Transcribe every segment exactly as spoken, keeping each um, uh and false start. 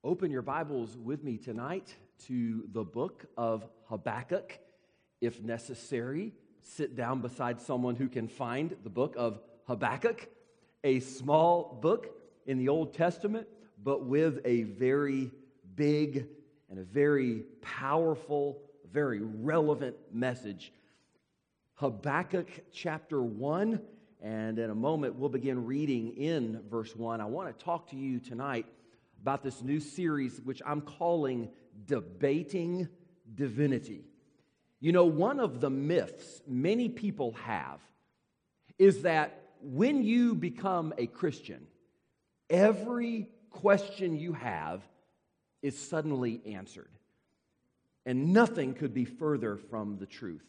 Open your Bibles with me tonight to the book of Habakkuk. If necessary, sit down beside someone who can find the book of Habakkuk, a small book in the Old Testament, but with a very big and a very powerful, very relevant message. Habakkuk chapter one, and in a moment we'll begin reading in verse one. I want to talk to you tonight about this new series which I'm calling Debating Divinity. You know, one of the myths many people have is that when you become a Christian, every question you have is suddenly answered. And nothing could be further from the truth.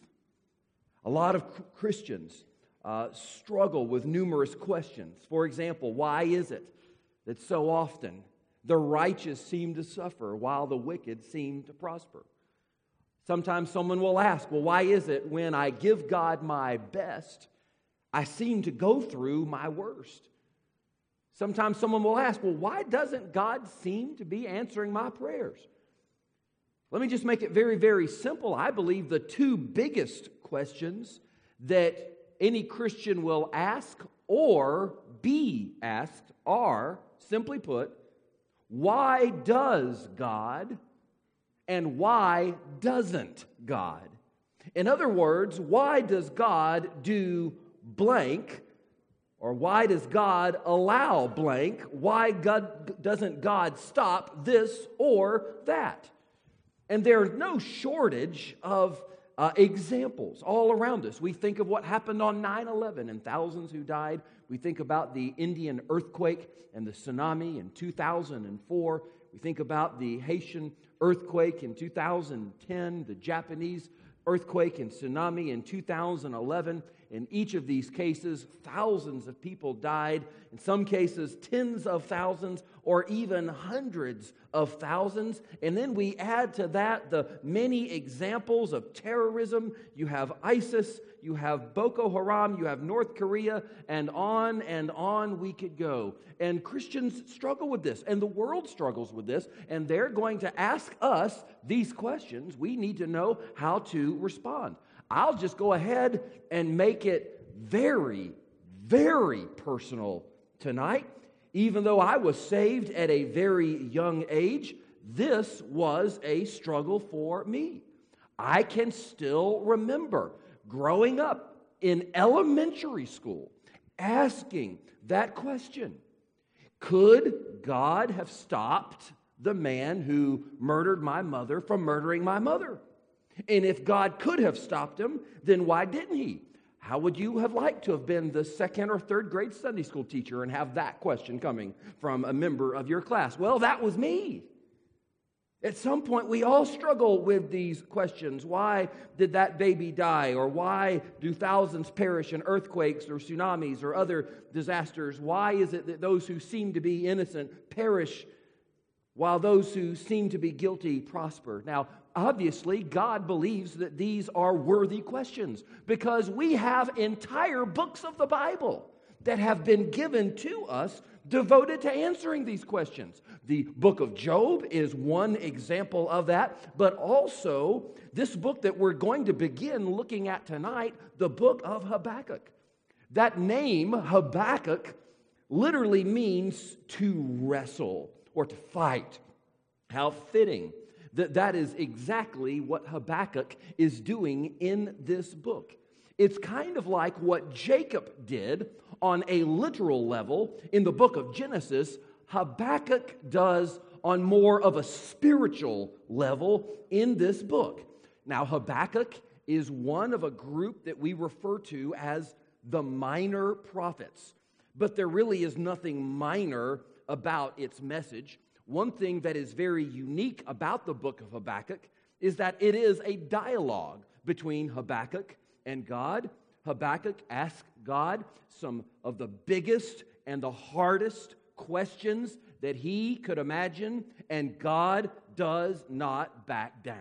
A lot of Christians uh, struggle with numerous questions. For example, why is it that so often the righteous seem to suffer while the wicked seem to prosper? Sometimes someone will ask, well, why is it when I give God my best, I seem to go through my worst? Sometimes someone will ask, well, why doesn't God seem to be answering my prayers? Let me just make it very, very simple. I believe the two biggest questions that any Christian will ask or be asked are, simply put, why does God and why doesn't God? In other words, why does God do blank, or why does God allow blank? Why God, doesn't God stop this or that? And there's no shortage of uh, examples all around us. We think of what happened on nine eleven and thousands who died. We think about the Indian earthquake and the tsunami in two thousand four. We think about the Haitian earthquake in two thousand ten, the Japanese earthquake and tsunami in two thousand eleven. In each of these cases, thousands of people died. In some cases, tens of thousands or even hundreds of thousands. And then we add to that the many examples of terrorism. You have ISIS, you have Boko Haram, you have North Korea, and on and on we could go. And Christians struggle with this, and the world struggles with this, and they're going to ask us these questions. We need to know how to respond. I'll just go ahead and make it very, very personal tonight. Even though I was saved at a very young age, this was a struggle for me. I can still remember growing up in elementary school asking that question. Could God have stopped the man who murdered my mother from murdering my mother? And if God could have stopped him, then why didn't he? How would you have liked to have been the second or third grade Sunday school teacher and have that question coming from a member of your class? Well, that was me. At some point, we all struggle with these questions. Why did that baby die? Or why do thousands perish in earthquakes or tsunamis or other disasters? Why is it that those who seem to be innocent perish while those who seem to be guilty prosper? Now, obviously, God believes that these are worthy questions because we have entire books of the Bible that have been given to us devoted to answering these questions. The book of Job is one example of that, but also this book that we're going to begin looking at tonight, the book of Habakkuk. That name, Habakkuk, literally means to wrestle or to fight. How fitting that that is exactly what Habakkuk is doing in this book. It's kind of like what Jacob did on a literal level in the book of Genesis. Habakkuk does on more of a spiritual level in this book. Now, Habakkuk is one of a group that we refer to as the minor prophets. But there really is nothing minor about its message. One thing that is very unique about the book of Habakkuk is that it is a dialogue between Habakkuk and God. Habakkuk asks God some of the biggest and the hardest questions that he could imagine, and God does not back down.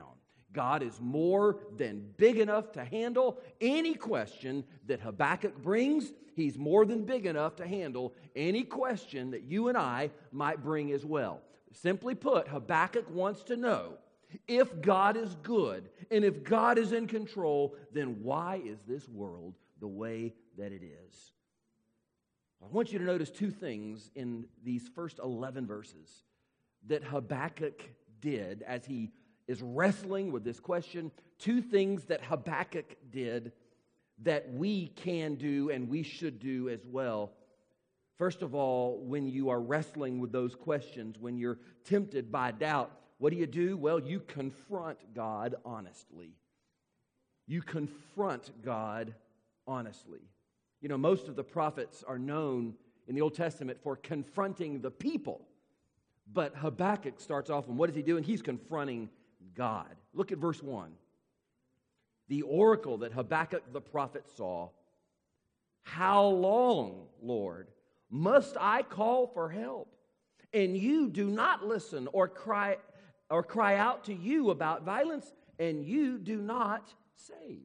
God is more than big enough to handle any question that Habakkuk brings. He's more than big enough to handle any question that you and I might bring as well. Simply put, Habakkuk wants to know, if God is good and if God is in control, then why is this world the way that it is? I want you to notice two things in these first eleven verses that Habakkuk did as he is wrestling with this question. Two things that Habakkuk did that we can do and we should do as well. First of all, when you are wrestling with those questions, when you're tempted by doubt, what do you do? Well, you confront God honestly. You confront God honestly. You know, most of the prophets are known in the Old Testament for confronting the people. But Habakkuk starts off, and what is he doing? He's confronting God. Look at verse one. The oracle that Habakkuk the prophet saw. How long, Lord, must I call for help? And you do not listen, or cry or cry out to you about violence, and you do not save.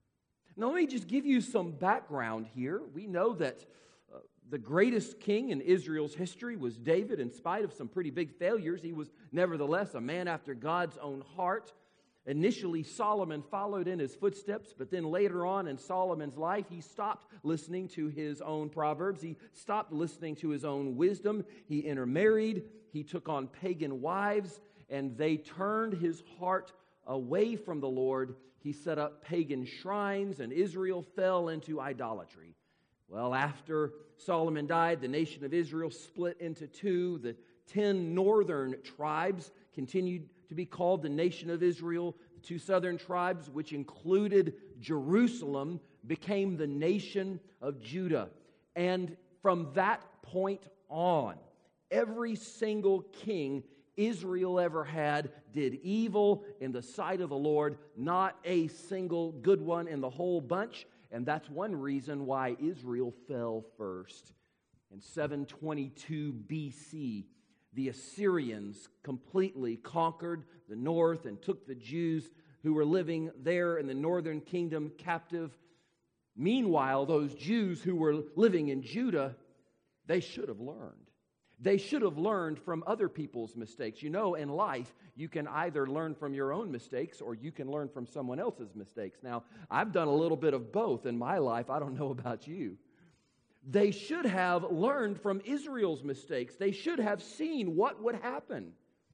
Now let me just give you some background here. We know that uh, the greatest king in Israel's history was David. In spite of some pretty big failures, he was nevertheless a man after God's own heart. Initially, Solomon followed in his footsteps, but then later on in Solomon's life, he stopped listening to his own proverbs. He stopped listening to his own wisdom. He intermarried. He took on pagan wives, and they turned his heart away from the Lord. He set up pagan shrines, and Israel fell into idolatry. Well, after Solomon died, the nation of Israel split into two. The ten northern tribes continued to be called the nation of Israel. The two southern tribes, which included Jerusalem, became the nation of Judah. And from that point on, every single king Israel ever had did evil in the sight of the Lord, not a single good one in the whole bunch. And that's one reason why Israel fell first. In seven twenty-two B C, the Assyrians completely conquered the north and took the Jews who were living there in the northern kingdom captive. Meanwhile, those Jews who were living in Judah, they should have learned. They should have learned from other people's mistakes. You know, in life, you can either learn from your own mistakes or you can learn from someone else's mistakes. Now, I've done a little bit of both in my life. I don't know about you. They should have learned from Israel's mistakes. They should have seen what would happen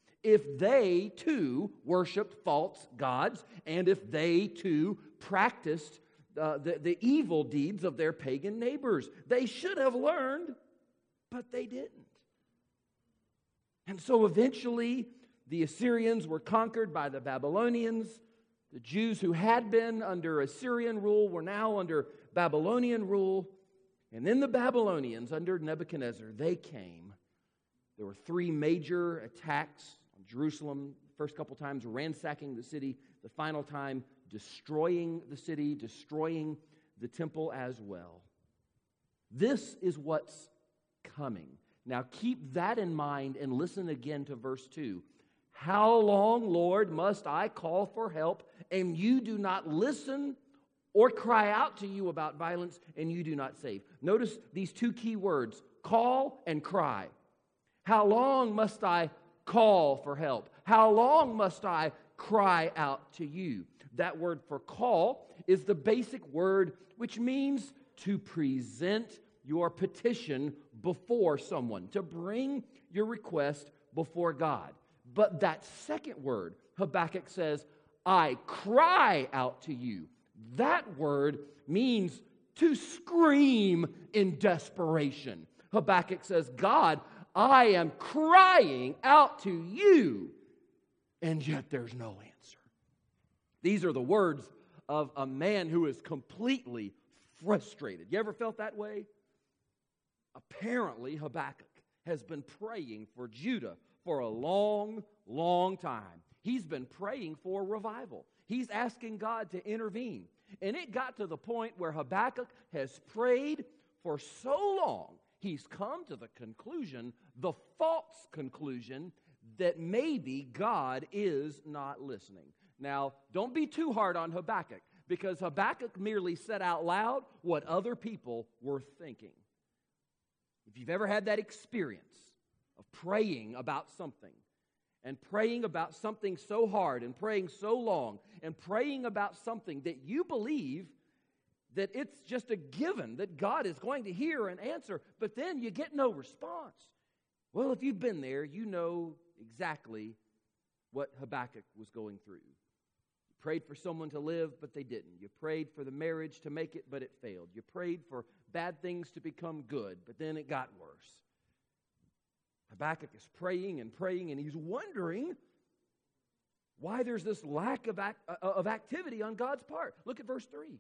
if they, too, worshiped false gods and if they, too, practiced uh, the, the evil deeds of their pagan neighbors. They should have learned, but they didn't. And so eventually, the Assyrians were conquered by the Babylonians. The Jews who had been under Assyrian rule were now under Babylonian rule. And then the Babylonians, under Nebuchadnezzar, they came. There were three major attacks on Jerusalem. First couple times ransacking the city. The final time destroying the city, destroying the temple as well. This is what's coming. Now keep that in mind and listen again to verse two. How long, Lord, must I call for help, and you do not listen, or cry out to you about violence, and you do not save? Notice these two key words, call and cry. How long must I call for help? How long must I cry out to you? That word for call is the basic word which means to present your petition before someone, to bring your request before God. But that second word, Habakkuk says, I cry out to you. That word means to scream in desperation. Habakkuk says, God, I am crying out to you, and yet there's no answer. These are the words of a man who is completely frustrated. You ever felt that way? Apparently, Habakkuk has been praying for Judah for a long, long time. He's been praying for revival. He's asking God to intervene. And it got to the point where Habakkuk has prayed for so long, he's come to the conclusion, the false conclusion, that maybe God is not listening. Now, don't be too hard on Habakkuk, because Habakkuk merely said out loud what other people were thinking. If you've ever had that experience of praying about something, and praying about something so hard, and praying so long, and praying about something that you believe that it's just a given that God is going to hear and answer, but then you get no response. Well, if you've been there, you know exactly what Habakkuk was going through. You prayed for someone to live, but they didn't. You prayed for the marriage to make it, but it failed. You prayed for bad things to become good, but then it got worse. Habakkuk is praying and praying, and he's wondering why there's this lack of, act, uh, of activity on God's part. Look at verse three.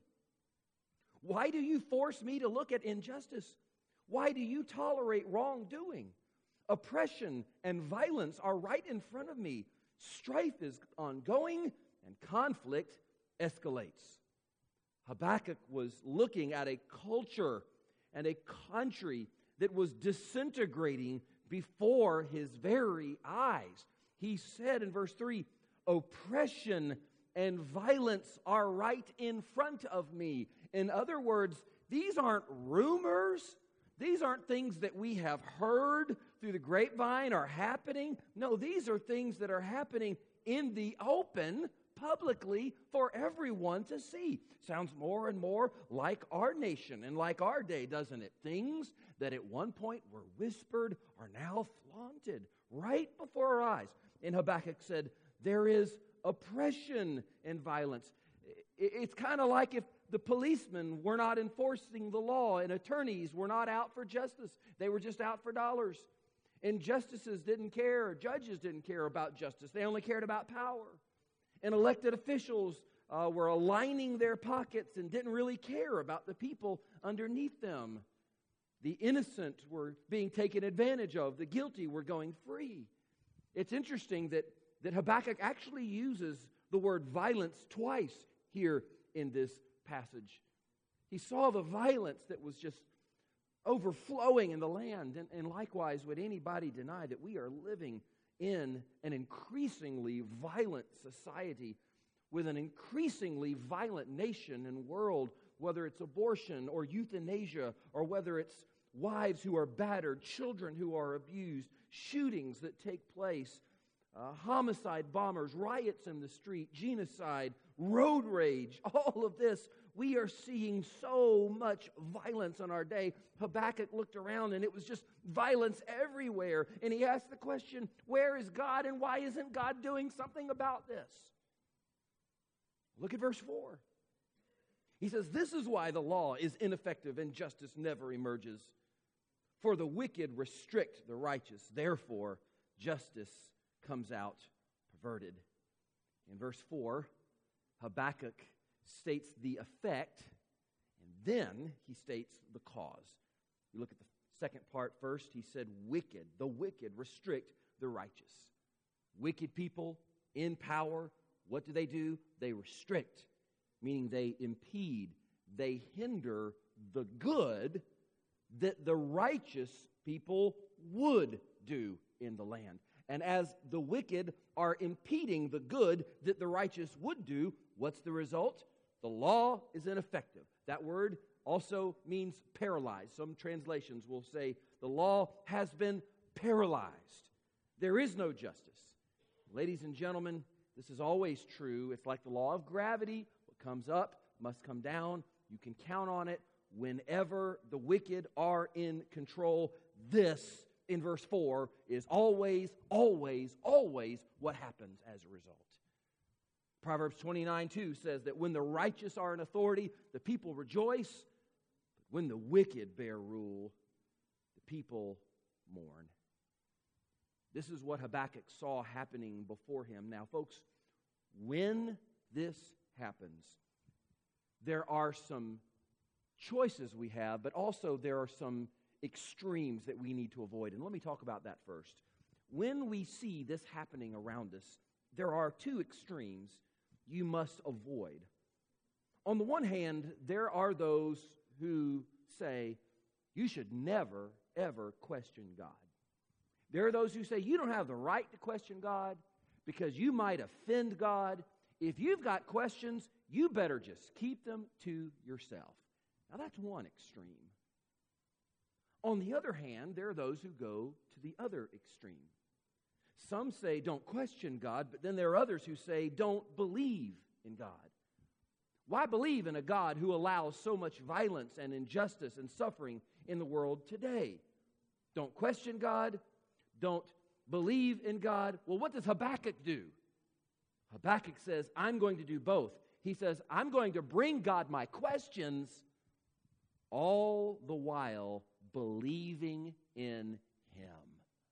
Why do you force me to look at injustice? Why do you tolerate wrongdoing? Oppression and violence are right in front of me. Strife is ongoing, and conflict escalates. Habakkuk was looking at a culture and a country that was disintegrating before his very eyes. He said in verse three, oppression and violence are right in front of me. In other words, these aren't rumors. These aren't things that we have heard through the grapevine are happening. No, these are things that are happening in the open, publicly, for everyone to see. Sounds more and more like our nation and like our day, doesn't it? Things that at one point were whispered are now flaunted right before our eyes. And Habakkuk said, there is oppression and violence. It's kind of like if the policemen were not enforcing the law and attorneys were not out for justice. They were just out for dollars. And justices didn't care, judges didn't care about justice. They only cared about power. And elected officials uh, were aligning their pockets and didn't really care about the people underneath them. The innocent were being taken advantage of. The guilty were going free. It's interesting that, that Habakkuk actually uses the word violence twice here in this passage. He saw the violence that was just overflowing in the land. And, and likewise, would anybody deny that we are living in an increasingly violent society with an increasingly violent nation and world, whether it's abortion or euthanasia, or whether it's wives who are battered, children who are abused, shootings that take place, uh, homicide bombers, riots in the street, genocide, road rage, all of this. We are seeing so much violence in our day. Habakkuk looked around and it was just violence everywhere. And he asked the question, where is God and why isn't God doing something about this? Look at verse four. He says, this is why the law is ineffective and justice never emerges. For the wicked restrict the righteous. Therefore, justice comes out perverted. In verse four, Habakkuk states the effect, and then he states the cause. You look at the second part first. He said, wicked, the wicked restrict the righteous. Wicked people in power, what do they do? They restrict, meaning they impede, they hinder the good that the righteous people would do in the land. And as the wicked are impeding the good that the righteous would do, what's the result? The law is ineffective. That word also means paralyzed. Some translations will say the law has been paralyzed. There is no justice. Ladies and gentlemen, this is always true. It's like the law of gravity. What comes up must come down. You can count on it. Whenever the wicked are in control, this, in verse four, is always, always, always what happens as a result. Proverbs twenty-nine two says that when the righteous are in authority, the people rejoice. But when the wicked bear rule, the people mourn. This is what Habakkuk saw happening before him. Now, folks, when this happens, there are some choices we have, but also there are some extremes that we need to avoid. And let me talk about that first. When we see this happening around us, there are two extremes you must avoid. On the one hand, there are those who say, you should never, ever question God. There are those who say, you don't have the right to question God because you might offend God if you've got questions, you better just keep them to yourself. Now, that's one extreme. On the other hand, there are those who go to the other extreme. Some say, don't question God, but then there are others who say, don't believe in God. Why believe in a God who allows so much violence and injustice and suffering in the world today? Don't question God. Don't believe in God. Well, what does Habakkuk do? Habakkuk says, I'm going to do both. He says, I'm going to bring God my questions, all the while believing in Him.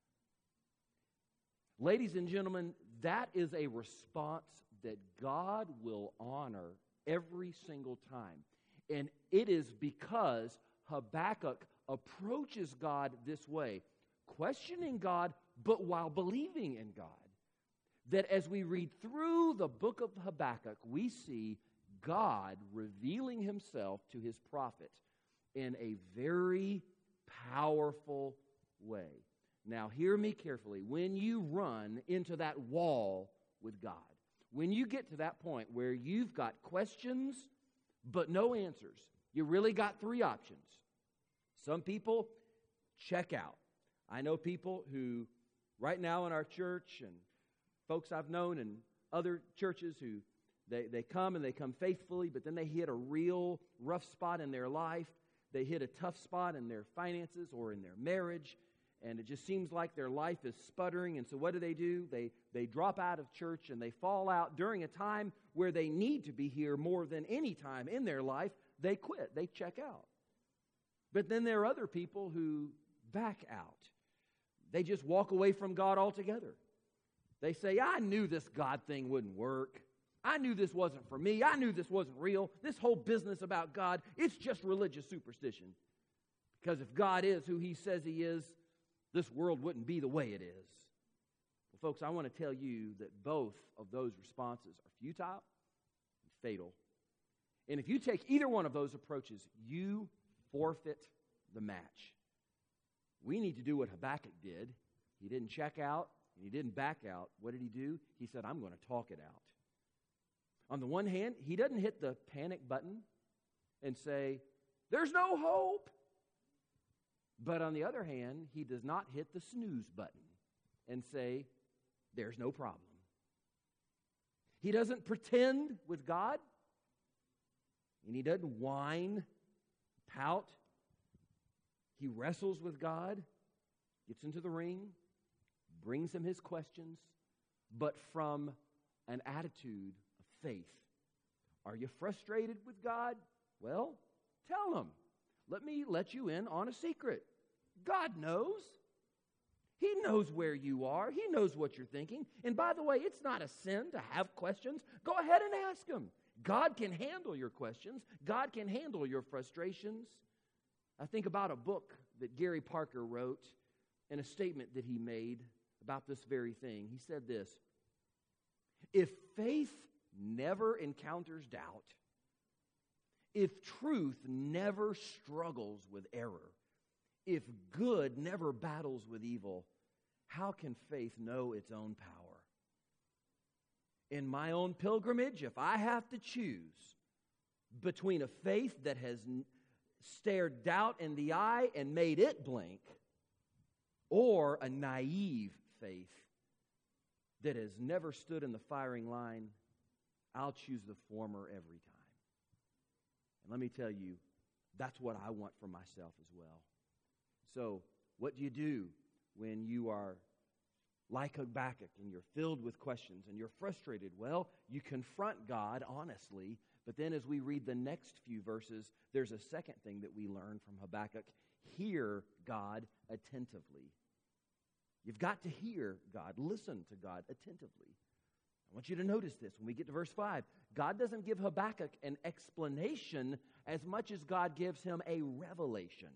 Ladies and gentlemen, that is a response that God will honor every single time. And it is because Habakkuk approaches God this way, questioning God, but while believing in God, that as we read through the book of Habakkuk, we see God revealing Himself to His prophet in a very powerful way. Now, hear me carefully. When you run into that wall with God, when you get to that point where you've got questions but no answers, you really got three options. Some people check out. I know people who, right now in our church, and folks I've known in other churches who they, they come and they come faithfully, but then they hit a real rough spot in their life. They hit a tough spot in their finances or in their marriage, and it just seems like their life is sputtering. And so what do they do? They, they drop out of church and they fall out during a time where they need to be here more than any time in their life. They quit. They check out. But then there are other people who back out. They just walk away from God altogether. They say, I knew this God thing wouldn't work. I knew this wasn't for me. I knew this wasn't real. This whole business about God, it's just religious superstition. Because if God is who He says He is, this world wouldn't be the way it is. Well, folks, I want to tell you that both of those responses are futile and fatal. And if you take either one of those approaches, you forfeit the match. We need to do what Habakkuk did. He didn't check out, and he didn't back out. What did he do? He said, I'm going to talk it out. On the one hand, he doesn't hit the panic button and say, there's no hope. But on the other hand, he does not hit the snooze button and say, there's no problem. He doesn't pretend with God, and he doesn't whine, pout. He wrestles with God, gets into the ring, brings Him his questions, but from an attitude of faith. Are you frustrated with God? Well, tell Him. Let me let you in on a secret. God knows. He knows where you are. He knows what you're thinking. And by the way, it's not a sin to have questions. Go ahead and ask Him. God can handle your questions. God can handle your frustrations. I think about a book that Gary Parker wrote and a statement that he made about this very thing. He said this, if faith never encounters doubt, if truth never struggles with error, if good never battles with evil, how can faith know its own power? In my own pilgrimage, if I have to choose between a faith that has stared doubt in the eye and made it blink, or a naive faith that has never stood in the firing line, I'll choose the former every time. And let me tell you, that's what I want for myself as well. So, what do you do when you are like Habakkuk and you're filled with questions and you're frustrated? Well, you confront God honestly, but then as we read the next few verses, there's a second thing that we learn from Habakkuk. Hear God attentively. You've got to hear God. Listen to God attentively. I want you to notice this. When we get to verse five, God doesn't give Habakkuk an explanation as much as God gives him a revelation.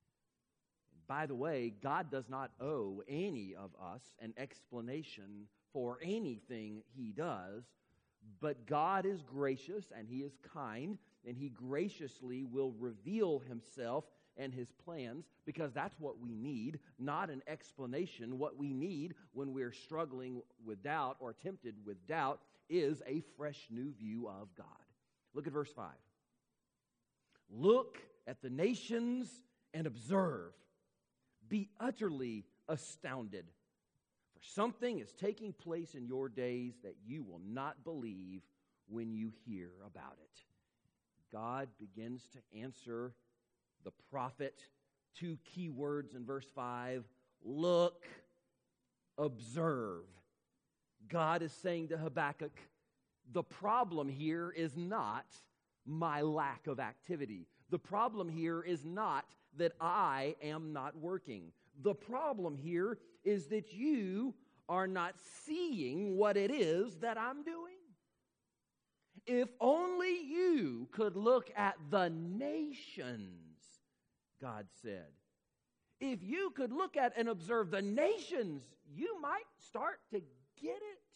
By the way, God does not owe any of us an explanation for anything He does, but God is gracious and He is kind, and He graciously will reveal Himself and His plans, because that's what we need, not an explanation. What we need when we're struggling with doubt or tempted with doubt is a fresh new view of God. Look at verse five. Look at the nations and observe. Be utterly astounded. For something is taking place in your days that you will not believe when you hear about it. God begins to answer the prophet. Two key words in verse five. Look, observe. God is saying to Habakkuk, the problem here is not my lack of activity. The problem here is not that I am not working. The problem here is that you are not seeing what it is that I'm doing. If only you could look at the nations, God said. If you could look at and observe the nations, you might start to get it.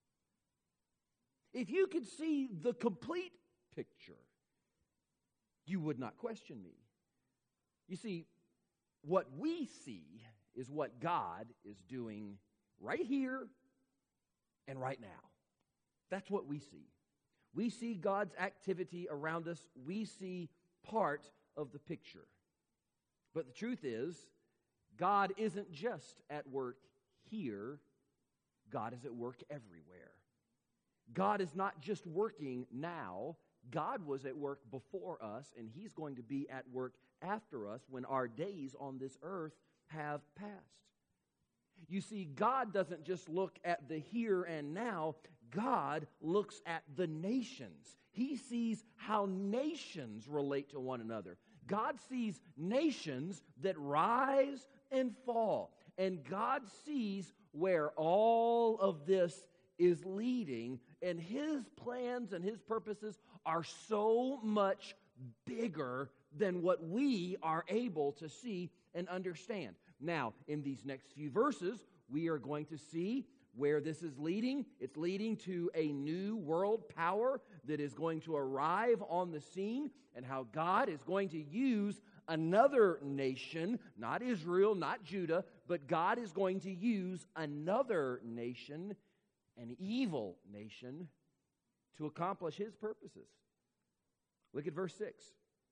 If you could see the complete picture, you would not question me. You see, what we see is what God is doing right here and right now. That's what we see. We see God's activity around us. We see part of the picture. But the truth is, God isn't just at work here. God is at work everywhere. God is not just working now. God was at work before us, and He's going to be at work after us when our days on this earth have passed. You see, God doesn't just look at the here and now. God looks at the nations. He sees how nations relate to one another. God sees nations that rise and fall. And God sees where all of this is leading. And His plans and His purposes are so much bigger than what we are able to see and understand. Now, in these next few verses, we are going to see where this is leading. It's leading to a new world power that is going to arrive on the scene, and how God is going to use another nation, not Israel, not Judah, but God is going to use another nation, an evil nation, to accomplish His purposes. Look at verse six.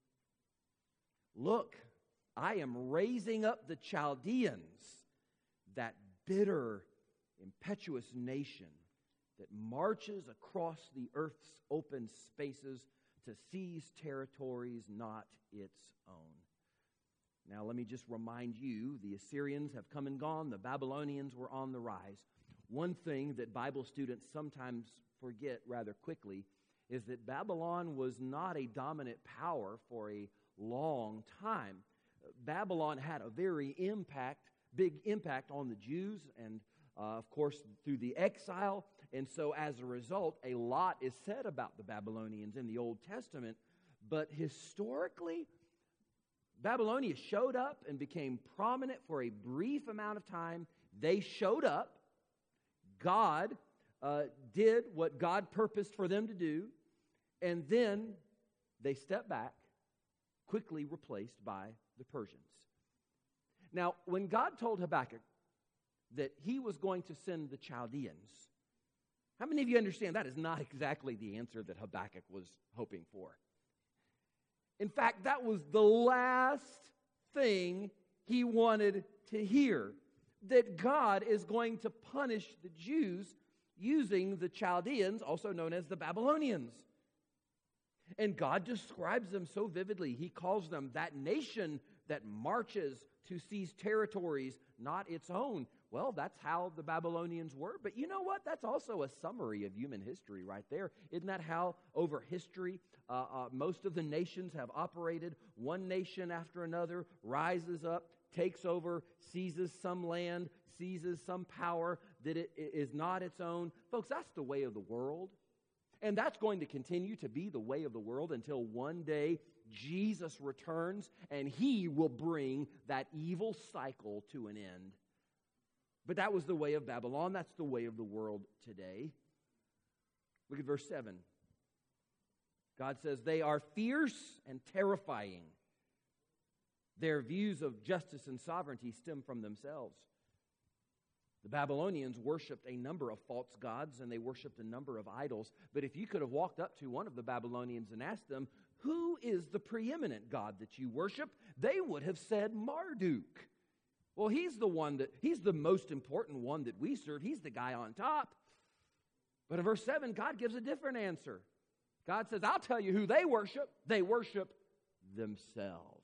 Look, I am raising up the Chaldeans, that bitter, impetuous nation that marches across the earth's open spaces to seize territories not its own. Now, let me just remind you, the Assyrians have come and gone. The Babylonians were on the rise. One thing that Bible students sometimes forget rather quickly is that Babylon was not a dominant power for a long time. Babylon had a very impact, big impact on the Jews, and uh, of course through the exile. And so as a result, a lot is said about the Babylonians in the Old Testament. But historically, Babylonia showed up and became prominent for a brief amount of time. They showed up. God uh, did what God purposed for them to do. And then they stepped back, quickly replaced by the Persians. Now, when God told Habakkuk that He was going to send the Chaldeans, how many of you understand that is not exactly the answer that Habakkuk was hoping for? In fact, that was the last thing he wanted to hear, that God is going to punish the Jews using the Chaldeans, also known as the Babylonians. And God describes them so vividly. He calls them that nation that marches to seize territories not its own. Well, that's how the Babylonians were. But you know what? That's also a summary of human history right there. Isn't that how over history uh, uh, most of the nations have operated? One nation after another rises up, takes over, seizes some land, seizes some power that it is not its own. Folks, that's the way of the world. And that's going to continue to be the way of the world until one day Jesus returns and He will bring that evil cycle to an end. But that was the way of Babylon. That's the way of the world today. Look at verse seven. God says, they are fierce and terrifying. Their views of justice and sovereignty stem from themselves. The Babylonians worshipped a number of false gods, and they worshipped a number of idols. But if you could have walked up to one of the Babylonians and asked them, who is the preeminent god that you worship? They would have said Marduk. Well, he's the one that, he's the most important one that we serve. He's the guy on top. But in verse seven, God gives a different answer. God says, I'll tell you who they worship. They worship themselves.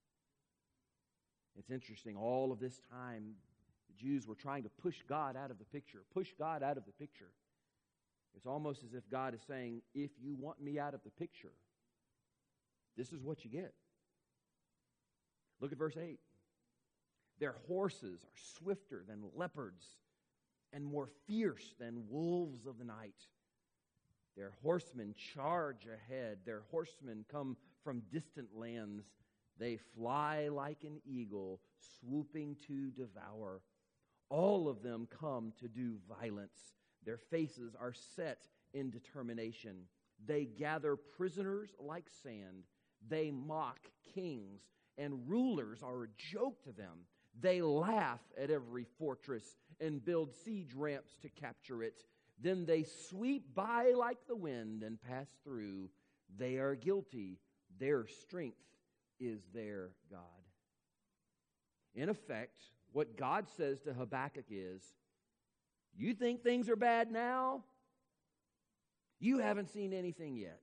It's interesting, all of this time, the Jews were trying to push God out of the picture, push God out of the picture. It's almost as if God is saying, if you want me out of the picture, this is what you get. Look at verse eight. Their horses are swifter than leopards and more fierce than wolves of the night. Their horsemen charge ahead. Their horsemen come from distant lands. They fly like an eagle, swooping to devour. All of them come to do violence. Their faces are set in determination. They gather prisoners like sand. They mock kings, and rulers are a joke to them. They laugh at every fortress and build siege ramps to capture it. Then they sweep by like the wind and pass through. They are guilty. Their strength is their God. In effect, what God says to Habakkuk is, you think things are bad now? You haven't seen anything yet.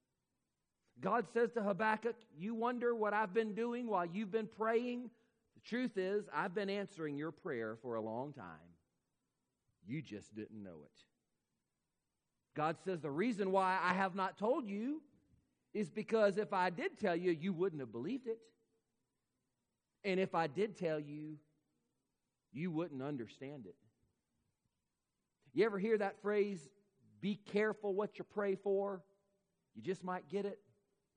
God says to Habakkuk, you wonder what I've been doing while you've been praying? The truth is, I've been answering your prayer for a long time. You just didn't know it. God says the reason why I have not told you is because if I did tell you, you wouldn't have believed it. And if I did tell you, you wouldn't understand it. You ever hear that phrase, be careful what you pray for? You just might get it.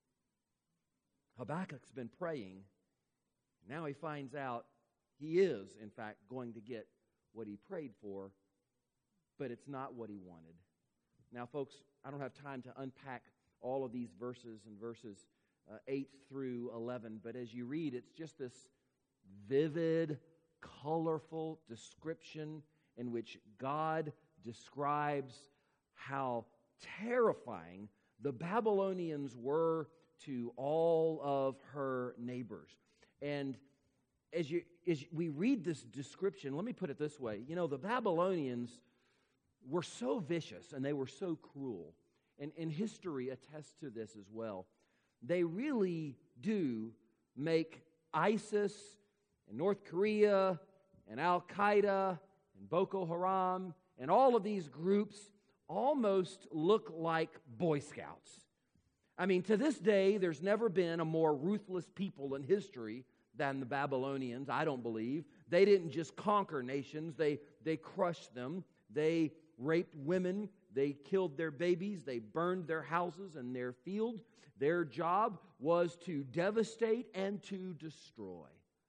Habakkuk's been praying. Now he finds out he is, in fact, going to get what he prayed for, but it's not what he wanted. Now, folks, I don't have time to unpack all of these verses and verses uh, eight through eleven, but as you read, it's just this vivid, colorful description in which God describes how terrifying the Babylonians were to all of her neighbors. And as you as we read this description, let me put it this way. You know, the Babylonians were so vicious and they were so cruel. And, and history attests to this as well. They really do make ISIS and North Korea and Al-Qaeda and Boko Haram and all of these groups almost look like Boy Scouts. I mean, to this day, there's never been a more ruthless people in history than the Babylonians, I don't believe. They didn't just conquer nations, they, they crushed them. They raped women, they killed their babies, they burned their houses and their field. Their job was to devastate and to destroy.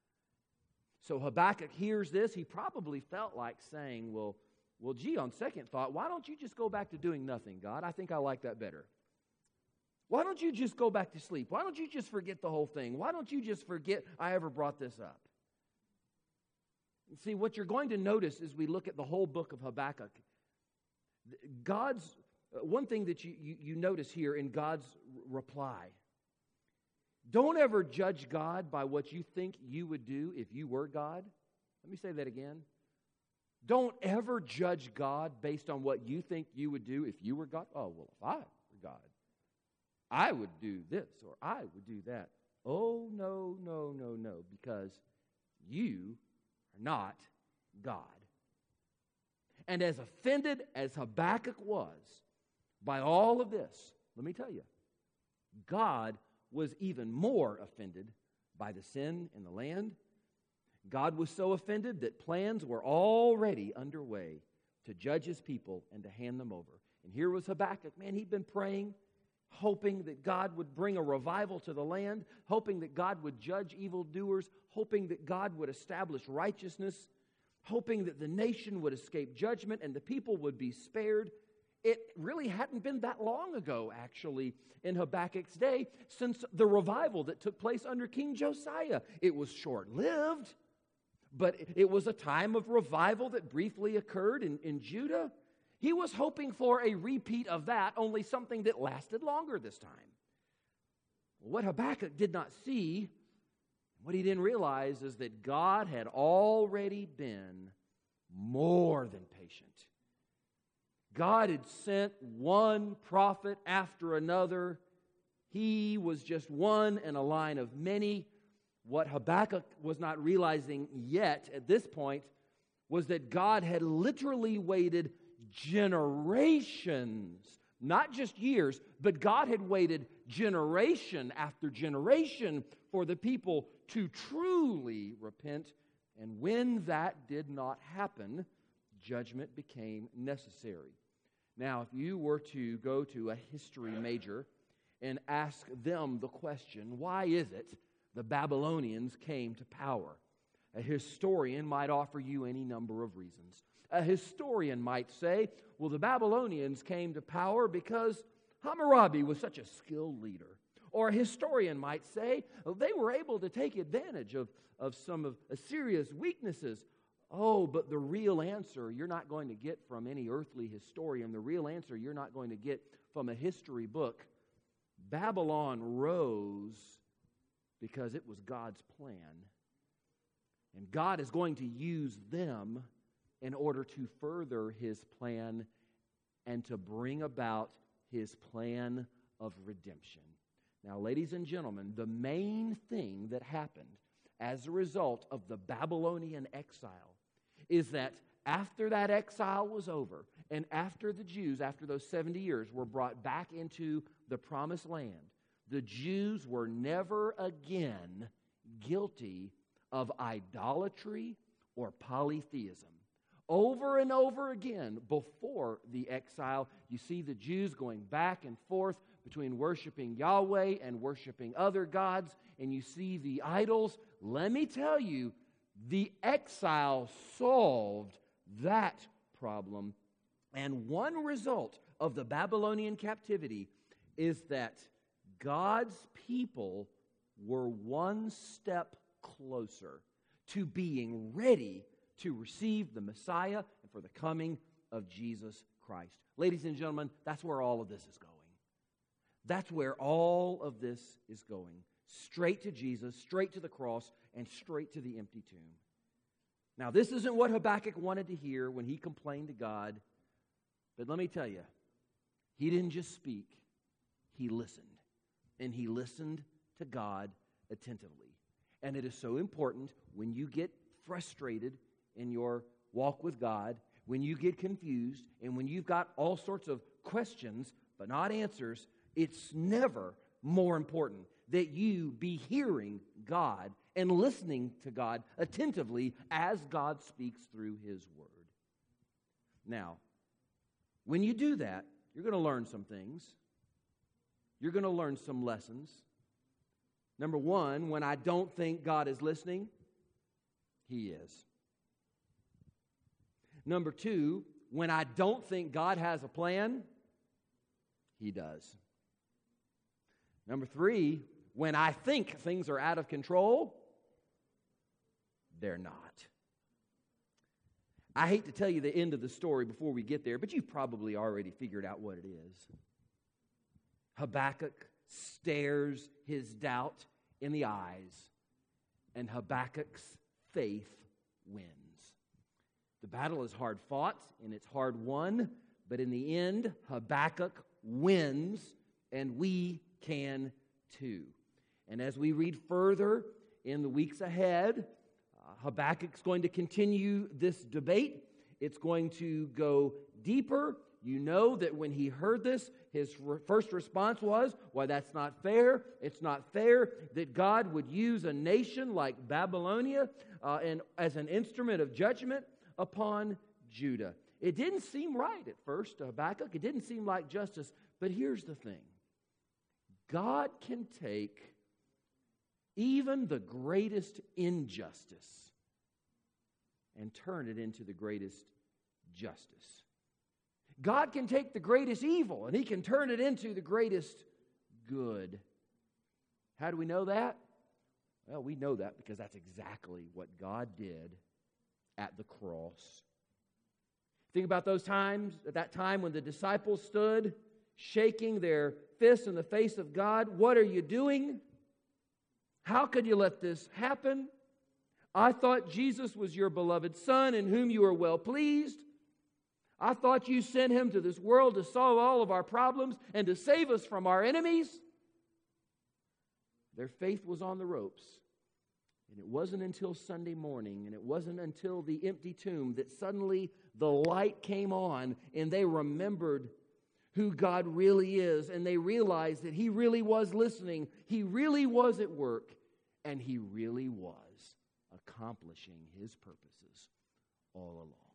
So Habakkuk hears this. He probably felt like saying, well, well, gee, on second thought, why don't you just go back to doing nothing, God? I think I like that better. Why don't you just go back to sleep? Why don't you just forget the whole thing? Why don't you just forget I ever brought this up? See, what you're going to notice as we look at the whole book of Habakkuk, God's, uh, one thing that you, you, you notice here in God's r- reply, don't ever judge God by what you think you would do if you were God. Let me say that again. Don't ever judge God based on what you think you would do if you were God. Oh, well, if I were God, I would do this or I would do that. Oh, no, no, no, no, because you are not God. And as offended as Habakkuk was by all of this, let me tell you, God was even more offended by the sin in the land. God was so offended that plans were already underway to judge his people and to hand them over. And here was Habakkuk. Man, he'd been praying, hoping that God would bring a revival to the land, hoping that God would judge evildoers, hoping that God would establish righteousness, hoping that the nation would escape judgment and the people would be spared. It really hadn't been that long ago, actually, in Habakkuk's day, since the revival that took place under King Josiah. It was short-lived, but it was a time of revival that briefly occurred in, in Judah. He was hoping for a repeat of that, only something that lasted longer this time. What Habakkuk did not see, what he didn't realize, is that God had already been more than patient. God had sent one prophet after another. He was just one in a line of many. What Habakkuk was not realizing yet at this point was that God had literally waited generations, not just years, but God had waited generation after generation for the people to truly repent. And when that did not happen, judgment became necessary. Now, if you were to go to a history major and ask them the question, why is it the Babylonians came to power? A historian might offer you any number of reasons. A historian might say, well, the Babylonians came to power because Hammurabi was such a skilled leader. Or a historian might say, well, they were able to take advantage of, of some of Assyria's weaknesses. Oh, but the real answer you're not going to get from any earthly historian. The real answer you're not going to get from a history book. Babylon rose because it was God's plan. And God is going to use them in order to further His plan and to bring about His plan of redemption. Now, ladies and gentlemen, the main thing that happened as a result of the Babylonian exile is that after that exile was over, and after the Jews, after those seventy years, were brought back into the promised land, the Jews were never again guilty of idolatry or polytheism. Over and over again, before the exile, you see the Jews going back and forth between worshiping Yahweh and worshiping other gods, and you see the idols. Let me tell you, the exile solved that problem. And one result of the Babylonian captivity is that God's people were one step closer to being ready to receive the Messiah and for the coming of Jesus Christ. Ladies and gentlemen, that's where all of this is going. That's where all of this is going. Straight to Jesus, straight to the cross, and straight to the empty tomb. Now, this isn't what Habakkuk wanted to hear when he complained to God. But let me tell you, he didn't just speak, he listened. And he listened to God attentively. And it is so important when you get frustrated in your walk with God, when you get confused, and when you've got all sorts of questions but not answers, it's never more important that you be hearing God and listening to God attentively as God speaks through His Word. Now, when you do that, you're going to learn some things. You're going to learn some lessons. Number one, when I don't think God is listening, He is. Number two, when I don't think God has a plan, He does. Number three, when I think things are out of control, they're not. I hate to tell you the end of the story before we get there, but you've probably already figured out what it is. Habakkuk stares his doubt in the eyes, and Habakkuk's faith wins. The battle is hard fought and it's hard won, but in the end, Habakkuk wins, and we can too. And as we read further in the weeks ahead, uh, Habakkuk's going to continue this debate. It's going to go deeper. You know that when he heard this, his re- first response was, why, that's not fair. It's not fair that God would use a nation like Babylonia uh, and as an instrument of judgment upon Judah. It didn't seem right at first to Habakkuk. It didn't seem like justice. But here's the thing. God can take even the greatest injustice and turn it into the greatest justice. God can take the greatest evil and He can turn it into the greatest good. How do we know that? Well, we know that because that's exactly what God did at the cross. Think about those times, at that time when the disciples stood shaking their fists in the face of God. What are you doing? How could you let this happen? I thought Jesus was your beloved Son in whom you are well pleased. I thought you sent Him to this world to solve all of our problems and to save us from our enemies. Their faith was on the ropes. And it wasn't until Sunday morning, and it wasn't until the empty tomb that suddenly the light came on and they remembered who God really is, and they realized that He really was listening, He really was at work, and He really was accomplishing His purposes all along.